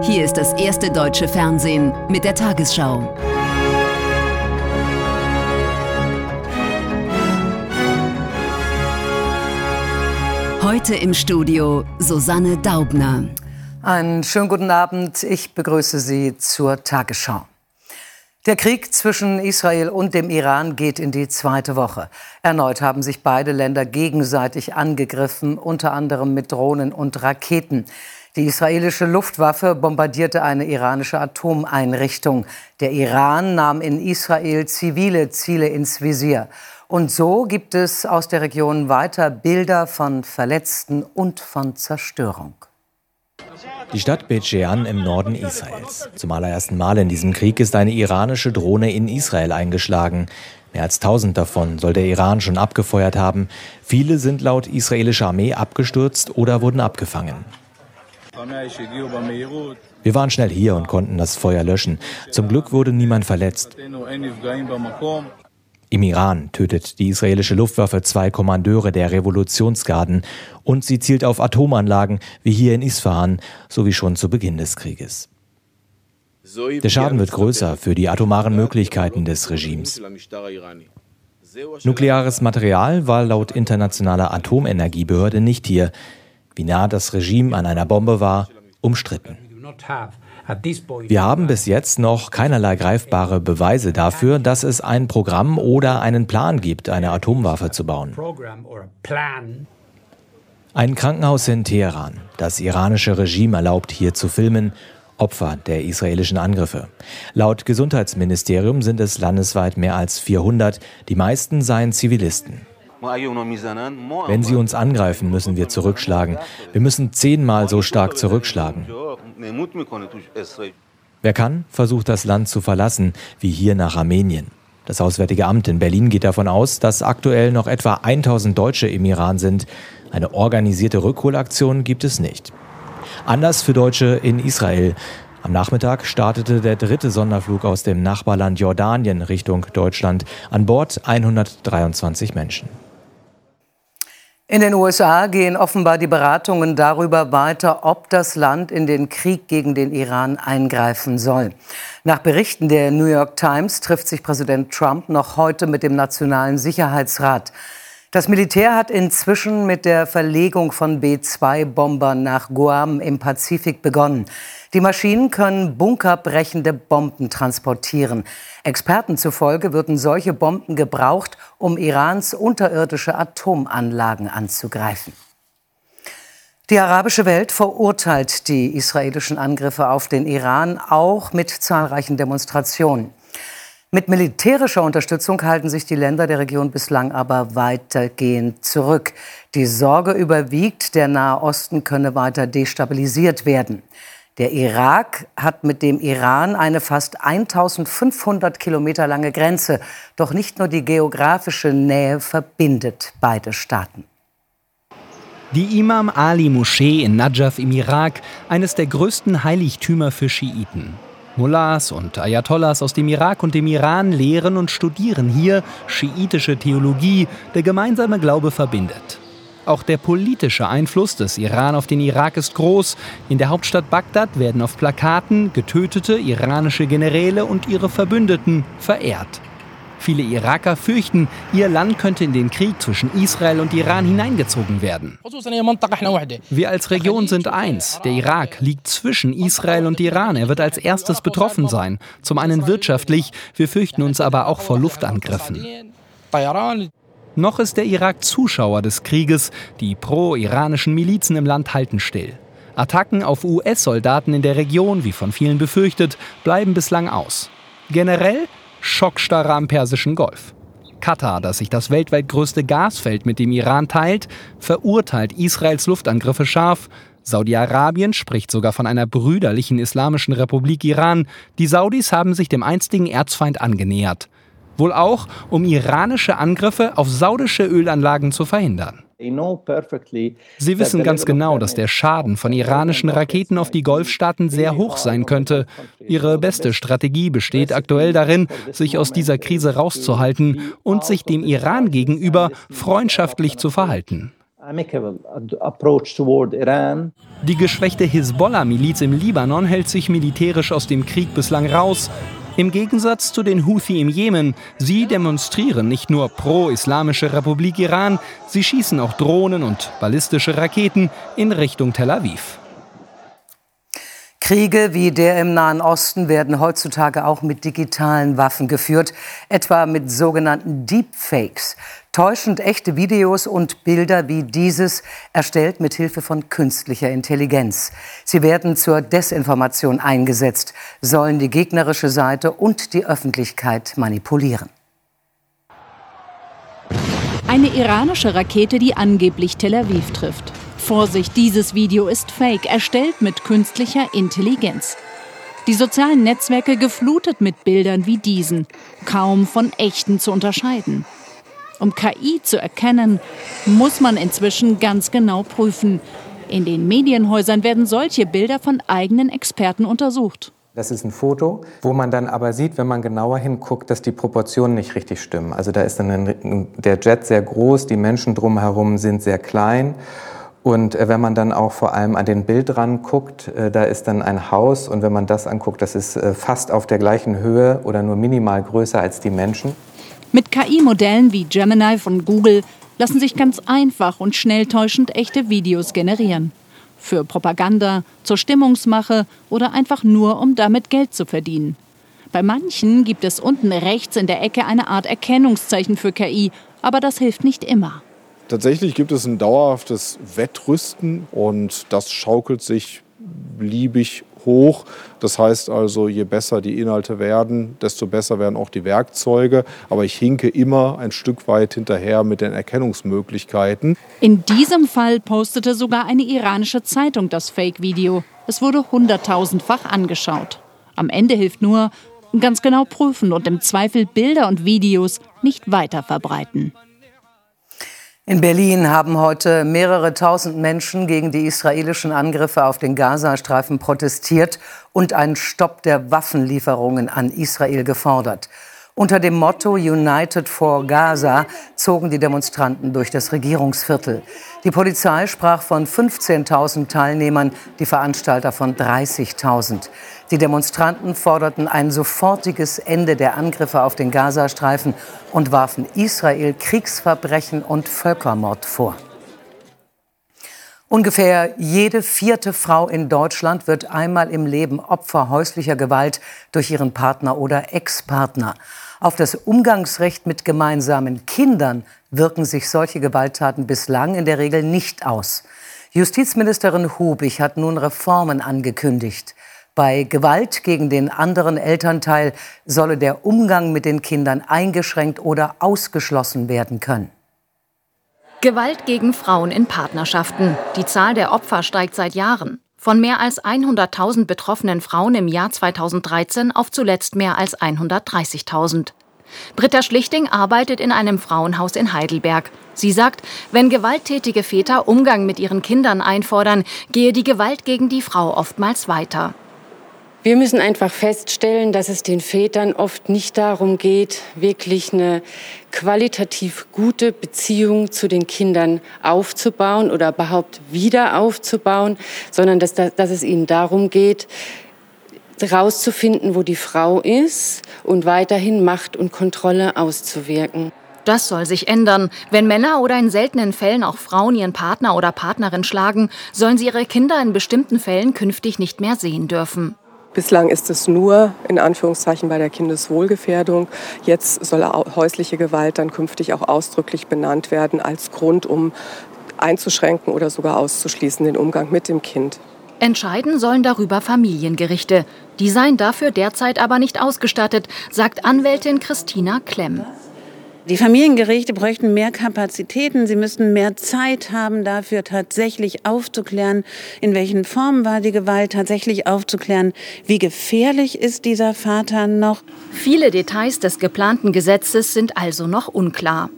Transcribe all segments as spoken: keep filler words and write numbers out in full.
Hier ist das erste deutsche Fernsehen mit der Tagesschau. Heute im Studio Susanne Daubner. Einen schönen guten Abend. Ich begrüße Sie zur Tagesschau. Der Krieg zwischen Israel und dem Iran geht in die zweite Woche. Erneut haben sich beide Länder gegenseitig angegriffen, unter anderem mit Drohnen und Raketen. Die israelische Luftwaffe bombardierte eine iranische Atomeinrichtung. Der Iran nahm in Israel zivile Ziele ins Visier. Und so gibt es aus der Region weiter Bilder von Verletzten und von Zerstörung. Die Stadt Beit Shean im Norden Israels. Zum allerersten Mal in diesem Krieg ist eine iranische Drohne in Israel eingeschlagen. Mehr als tausend davon soll der Iran schon abgefeuert haben. Viele sind laut israelischer Armee abgestürzt oder wurden abgefangen. Wir waren schnell hier und konnten das Feuer löschen. Zum Glück wurde niemand verletzt. Im Iran tötet die israelische Luftwaffe zwei Kommandeure der Revolutionsgarden und sie zielt auf Atomanlagen wie hier in Isfahan, so wie schon zu Beginn des Krieges. Der Schaden wird größer für die atomaren Möglichkeiten des Regimes. Nukleares Material war laut internationaler Atomenergiebehörde nicht hier. Wie nah das Regime an einer Bombe war, umstritten. Wir haben bis jetzt noch keinerlei greifbare Beweise dafür, dass es ein Programm oder einen Plan gibt, eine Atomwaffe zu bauen. Ein Krankenhaus in Teheran. Das iranische Regime erlaubt, hier zu filmen, Opfer der israelischen Angriffe. Laut Gesundheitsministerium sind es landesweit mehr als vierhundert, die meisten seien Zivilisten. Wenn sie uns angreifen, müssen wir zurückschlagen. Wir müssen zehnmal so stark zurückschlagen. Wer kann, versucht das Land zu verlassen, wie hier nach Armenien. Das Auswärtige Amt in Berlin geht davon aus, dass aktuell noch etwa tausend Deutsche im Iran sind. Eine organisierte Rückholaktion gibt es nicht. Anders für Deutsche in Israel. Am Nachmittag startete der dritte Sonderflug aus dem Nachbarland Jordanien Richtung Deutschland. An Bord hundertdreiundzwanzig Menschen. In den U S A gehen offenbar die Beratungen darüber weiter, ob das Land in den Krieg gegen den Iran eingreifen soll. Nach Berichten der New York Times trifft sich Präsident Trump noch heute mit dem Nationalen Sicherheitsrat. Das Militär hat inzwischen mit der Verlegung von B zwei Bombern nach Guam im Pazifik begonnen. Die Maschinen können bunkerbrechende Bomben transportieren. Experten zufolge würden solche Bomben gebraucht, um Irans unterirdische Atomanlagen anzugreifen. Die arabische Welt verurteilt die israelischen Angriffe auf den Iran, auch mit zahlreichen Demonstrationen. Mit militärischer Unterstützung halten sich die Länder der Region bislang aber weitergehend zurück. Die Sorge überwiegt, der Nahe Osten könne weiter destabilisiert werden. Der Irak hat mit dem Iran eine fast eintausendfünfhundert Kilometer lange Grenze. Doch nicht nur die geografische Nähe verbindet beide Staaten. Die Imam Ali Moschee in Najaf im Irak, eines der größten Heiligtümer für Schiiten. Mullahs und Ayatollahs aus dem Irak und dem Iran lehren und studieren hier schiitische Theologie, der gemeinsame Glaube verbindet. Auch der politische Einfluss des Iran auf den Irak ist groß. In der Hauptstadt Bagdad werden auf Plakaten getötete iranische Generäle und ihre Verbündeten verehrt. Viele Iraker fürchten, ihr Land könnte in den Krieg zwischen Israel und Iran hineingezogen werden. Wir als Region sind eins. Der Irak liegt zwischen Israel und Iran. Er wird als erstes betroffen sein. Zum einen wirtschaftlich, wir fürchten uns aber auch vor Luftangriffen. Noch ist der Irak Zuschauer des Krieges. Die pro-iranischen Milizen im Land halten still. Attacken auf U S-Soldaten in der Region, wie von vielen befürchtet, bleiben bislang aus. Generell Schockstarre am Persischen Golf. Katar, das sich das weltweit größte Gasfeld mit dem Iran teilt, verurteilt Israels Luftangriffe scharf. Saudi-Arabien spricht sogar von einer brüderlichen Islamischen Republik Iran. Die Saudis haben sich dem einstigen Erzfeind angenähert. Wohl auch, um iranische Angriffe auf saudische Ölanlagen zu verhindern. Sie wissen ganz genau, dass der Schaden von iranischen Raketen auf die Golfstaaten sehr hoch sein könnte. Ihre beste Strategie besteht aktuell darin, sich aus dieser Krise rauszuhalten und sich dem Iran gegenüber freundschaftlich zu verhalten. Die geschwächte Hisbollah-Miliz im Libanon hält sich militärisch aus dem Krieg bislang raus. Im Gegensatz zu den Houthi im Jemen. Sie demonstrieren nicht nur pro-Islamische Republik Iran, sie schießen auch Drohnen und ballistische Raketen in Richtung Tel Aviv. Kriege wie der im Nahen Osten werden heutzutage auch mit digitalen Waffen geführt, etwa mit sogenannten Deepfakes. Täuschend echte Videos und Bilder wie dieses, erstellt mit Hilfe von künstlicher Intelligenz. Sie werden zur Desinformation eingesetzt, sollen die gegnerische Seite und die Öffentlichkeit manipulieren. Eine iranische Rakete, die angeblich Tel Aviv trifft. Vorsicht, dieses Video ist fake, erstellt mit künstlicher Intelligenz. Die sozialen Netzwerke geflutet mit Bildern wie diesen, kaum von echten zu unterscheiden. Um K I zu erkennen, muss man inzwischen ganz genau prüfen. In den Medienhäusern werden solche Bilder von eigenen Experten untersucht. Das ist ein Foto, wo man dann aber sieht, wenn man genauer hinguckt, dass die Proportionen nicht richtig stimmen. Also da ist dann ein, der Jet sehr groß, die Menschen drumherum sind sehr klein. Und wenn man dann auch vor allem an den Bildrand guckt, da ist dann ein Haus. Und wenn man das anguckt, das ist fast auf der gleichen Höhe oder nur minimal größer als die Menschen. Mit K I-Modellen wie Gemini von Google lassen sich ganz einfach und schnell täuschend echte Videos generieren. Für Propaganda, zur Stimmungsmache oder einfach nur, um damit Geld zu verdienen. Bei manchen gibt es unten rechts in der Ecke eine Art Erkennungszeichen für K I, aber das hilft nicht immer. Tatsächlich gibt es ein dauerhaftes Wettrüsten und das schaukelt sich beliebig hoch. Das heißt also, je besser die Inhalte werden, desto besser werden auch die Werkzeuge. Aber ich hinke immer ein Stück weit hinterher mit den Erkennungsmöglichkeiten. In diesem Fall postete sogar eine iranische Zeitung das Fake-Video. Es wurde hunderttausendfach angeschaut. Am Ende hilft nur, ganz genau prüfen und im Zweifel Bilder und Videos nicht weiter verbreiten. In Berlin haben heute mehrere tausend Menschen gegen die israelischen Angriffe auf den Gazastreifen protestiert und einen Stopp der Waffenlieferungen an Israel gefordert. Unter dem Motto United for Gaza zogen die Demonstranten durch das Regierungsviertel. Die Polizei sprach von fünfzehntausend Teilnehmern, die Veranstalter von dreißigtausend. Die Demonstranten forderten ein sofortiges Ende der Angriffe auf den Gazastreifen und warfen Israel Kriegsverbrechen und Völkermord vor. Ungefähr jede vierte Frau in Deutschland wird einmal im Leben Opfer häuslicher Gewalt durch ihren Partner oder Ex-Partner. Auf das Umgangsrecht mit gemeinsamen Kindern wirken sich solche Gewalttaten bislang in der Regel nicht aus. Justizministerin Hubig hat nun Reformen angekündigt. Bei Gewalt gegen den anderen Elternteil solle der Umgang mit den Kindern eingeschränkt oder ausgeschlossen werden können. Gewalt gegen Frauen in Partnerschaften. Die Zahl der Opfer steigt seit Jahren. Von mehr als hunderttausend betroffenen Frauen im Jahr zweitausenddreizehn auf zuletzt mehr als hundertdreißigtausend. Britta Schlichting arbeitet in einem Frauenhaus in Heidelberg. Sie sagt, wenn gewalttätige Väter Umgang mit ihren Kindern einfordern, gehe die Gewalt gegen die Frau oftmals weiter. Wir müssen einfach feststellen, dass es den Vätern oft nicht darum geht, wirklich eine qualitativ gute Beziehung zu den Kindern aufzubauen oder überhaupt wieder aufzubauen, sondern dass, dass es ihnen darum geht, herauszufinden, wo die Frau ist und weiterhin Macht und Kontrolle auszuwirken. Das soll sich ändern. Wenn Männer oder in seltenen Fällen auch Frauen ihren Partner oder Partnerin schlagen, sollen sie ihre Kinder in bestimmten Fällen künftig nicht mehr sehen dürfen. Bislang ist es nur, in Anführungszeichen, bei der Kindeswohlgefährdung. Jetzt soll häusliche Gewalt dann künftig auch ausdrücklich benannt werden als Grund, um einzuschränken oder sogar auszuschließen den Umgang mit dem Kind. Entscheiden sollen darüber Familiengerichte. Die seien dafür derzeit aber nicht ausgestattet, sagt Anwältin Christina Klemm. Die Familiengerichte bräuchten mehr Kapazitäten. Sie müssten mehr Zeit haben, dafür tatsächlich aufzuklären, in welchen Formen war die Gewalt, tatsächlich aufzuklären, wie gefährlich ist dieser Vater noch. Viele Details des geplanten Gesetzes sind also noch unklar.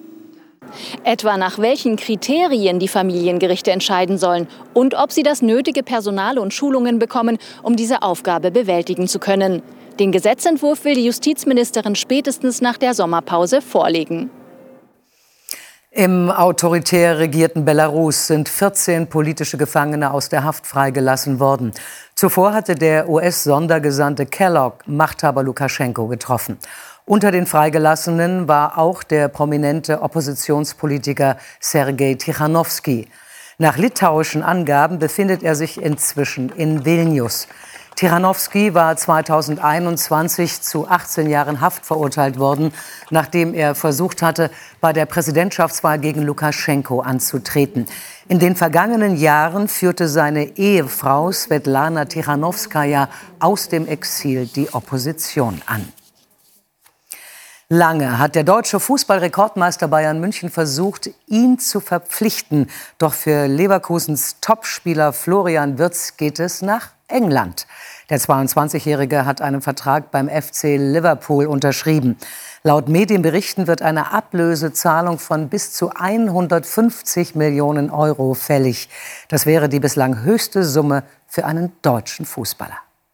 Etwa nach welchen Kriterien die Familiengerichte entscheiden sollen und ob sie das nötige Personal und Schulungen bekommen, um diese Aufgabe bewältigen zu können. Den Gesetzentwurf will die Justizministerin spätestens nach der Sommerpause vorlegen. Im autoritär regierten Belarus sind vierzehn politische Gefangene aus der Haft freigelassen worden. Zuvor hatte der U S-Sondergesandte Kellogg Machthaber Lukaschenko getroffen. Unter den Freigelassenen war auch der prominente Oppositionspolitiker Sergei Tichanowski. Nach litauischen Angaben befindet er sich inzwischen in Vilnius. Tichanowski war zweitausendeinundzwanzig zu achtzehn Jahren Haft verurteilt worden, nachdem er versucht hatte, bei der Präsidentschaftswahl gegen Lukaschenko anzutreten. In den vergangenen Jahren führte seine Ehefrau Svetlana Tichanowskaja aus dem Exil die Opposition an. Lange hat der deutsche Fußballrekordmeister Bayern München versucht, ihn zu verpflichten. Doch für Leverkusens Topspieler Florian Wirtz geht es nach England. Der zweiundzwanzigjährige hat einen Vertrag beim F C Liverpool unterschrieben. Laut Medienberichten wird eine Ablösezahlung von bis zu hundertfünfzig Millionen Euro fällig. Das wäre die bislang höchste Summe für einen deutschen Fußballer.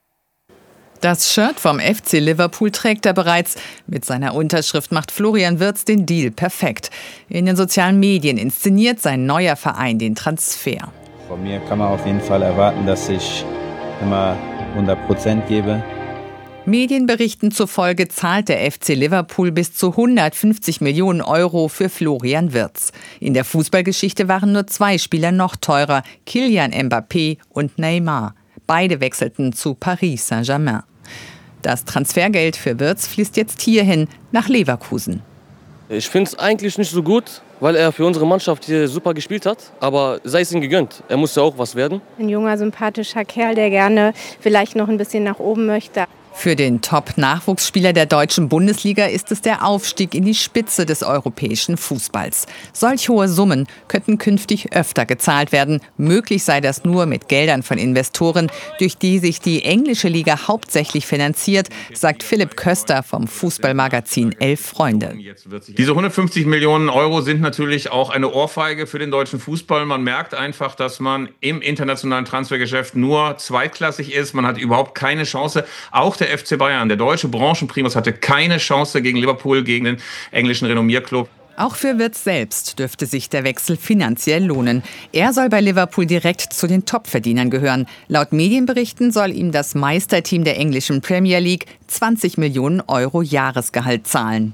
Das Shirt vom F C Liverpool trägt er bereits. Mit seiner Unterschrift macht Florian Wirtz den Deal perfekt. In den sozialen Medien inszeniert sein neuer Verein den Transfer. Von mir kann man auf jeden Fall erwarten, dass ich immer hundert Prozent gebe. Medienberichten zufolge zahlt der F C Liverpool bis zu hundertfünfzig Millionen Euro für Florian Wirtz. In der Fußballgeschichte waren nur zwei Spieler noch teurer, Kylian Mbappé und Neymar. Beide wechselten zu Paris Saint-Germain. Das Transfergeld für Wirtz fließt jetzt hierhin, nach Leverkusen. Ich finde es eigentlich nicht so gut, weil er für unsere Mannschaft hier super gespielt hat. Aber sei es ihm gegönnt, er muss ja auch was werden. Ein junger, sympathischer Kerl, der gerne vielleicht noch ein bisschen nach oben möchte. Für den Top-Nachwuchsspieler der deutschen Bundesliga ist es der Aufstieg in die Spitze des europäischen Fußballs. Solch hohe Summen könnten künftig öfter gezahlt werden. Möglich sei das nur mit Geldern von Investoren, durch die sich die englische Liga hauptsächlich finanziert, sagt Philipp Köster vom Fußballmagazin Elf Freunde. Diese hundertfünfzig Millionen Euro sind natürlich auch eine Ohrfeige für den deutschen Fußball. Man merkt einfach, dass man im internationalen Transfergeschäft nur zweitklassig ist. Man hat überhaupt keine Chance. Auch der F C Bayern, der deutsche Branchenprimus, hatte keine Chance gegen Liverpool, gegen den englischen Renommierklub. Auch für Wirtz selbst dürfte sich der Wechsel finanziell lohnen. Er soll bei Liverpool direkt zu den Topverdienern gehören. Laut Medienberichten soll ihm das Meisterteam der englischen Premier League zwanzig Millionen Euro Jahresgehalt zahlen.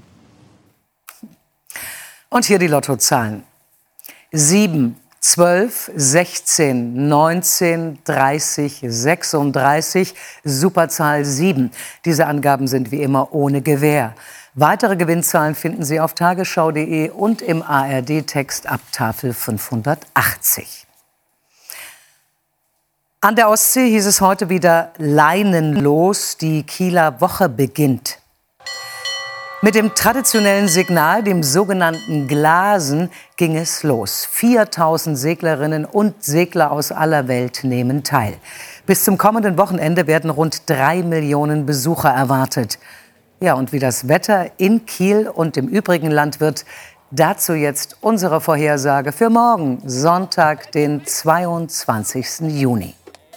Und hier die Lottozahlen. sieben, zwölf, sechzehn, neunzehn, dreißig, sechsunddreißig, Superzahl sieben. Diese Angaben sind wie immer ohne Gewähr. Weitere Gewinnzahlen finden Sie auf tagesschau punkt de und im A R D-Text ab Tafel fünfhundertachtzig. An der Ostsee hieß es heute wieder leinenlos. Die Kieler Woche beginnt. Mit dem traditionellen Signal, dem sogenannten Glasen, ging es los. viertausend Seglerinnen und Segler aus aller Welt nehmen teil. Bis zum kommenden Wochenende werden rund drei Millionen Besucher erwartet. Ja, und wie das Wetter in Kiel und im übrigen Land wird, dazu jetzt unsere Vorhersage für morgen, Sonntag, den zweiundzwanzigsten Juni.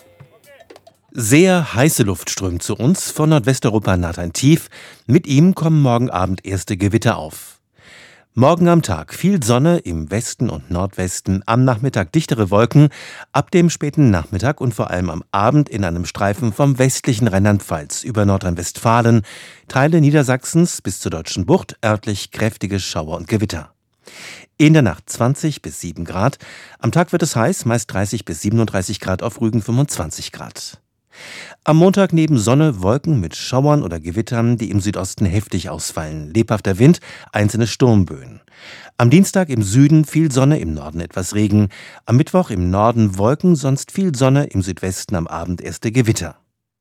Sehr heiße Luft strömt zu uns, von Nordwesteuropa naht ein Tief. Mit ihm kommen morgen Abend erste Gewitter auf. Morgen am Tag viel Sonne im Westen und Nordwesten, am Nachmittag dichtere Wolken, ab dem späten Nachmittag und vor allem am Abend in einem Streifen vom westlichen Rheinland-Pfalz über Nordrhein-Westfalen, Teile Niedersachsens bis zur Deutschen Bucht, örtlich kräftige Schauer und Gewitter. In der Nacht zwanzig bis sieben Grad, am Tag wird es heiß, meist dreißig bis siebenunddreißig Grad, auf Rügen fünfundzwanzig Grad. Am Montag neben Sonne Wolken mit Schauern oder Gewittern, die im Südosten heftig ausfallen. Lebhafter Wind, einzelne Sturmböen. Am Dienstag im Süden viel Sonne, im Norden etwas Regen. Am Mittwoch im Norden Wolken, sonst viel Sonne, im Südwesten am Abend erste Gewitter.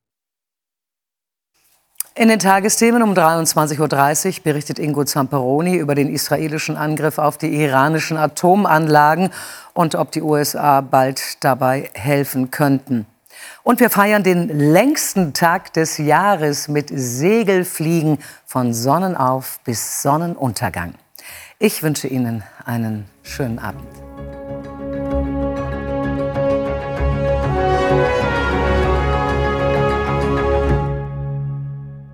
In den Tagesthemen um dreiundzwanzig Uhr dreißig berichtet Ingo Zamperoni über den israelischen Angriff auf die iranischen Atomanlagen und ob die U S A bald dabei helfen könnten. Und wir feiern den längsten Tag des Jahres mit Segelfliegen von Sonnenauf bis Sonnenuntergang. Ich wünsche Ihnen einen schönen Abend.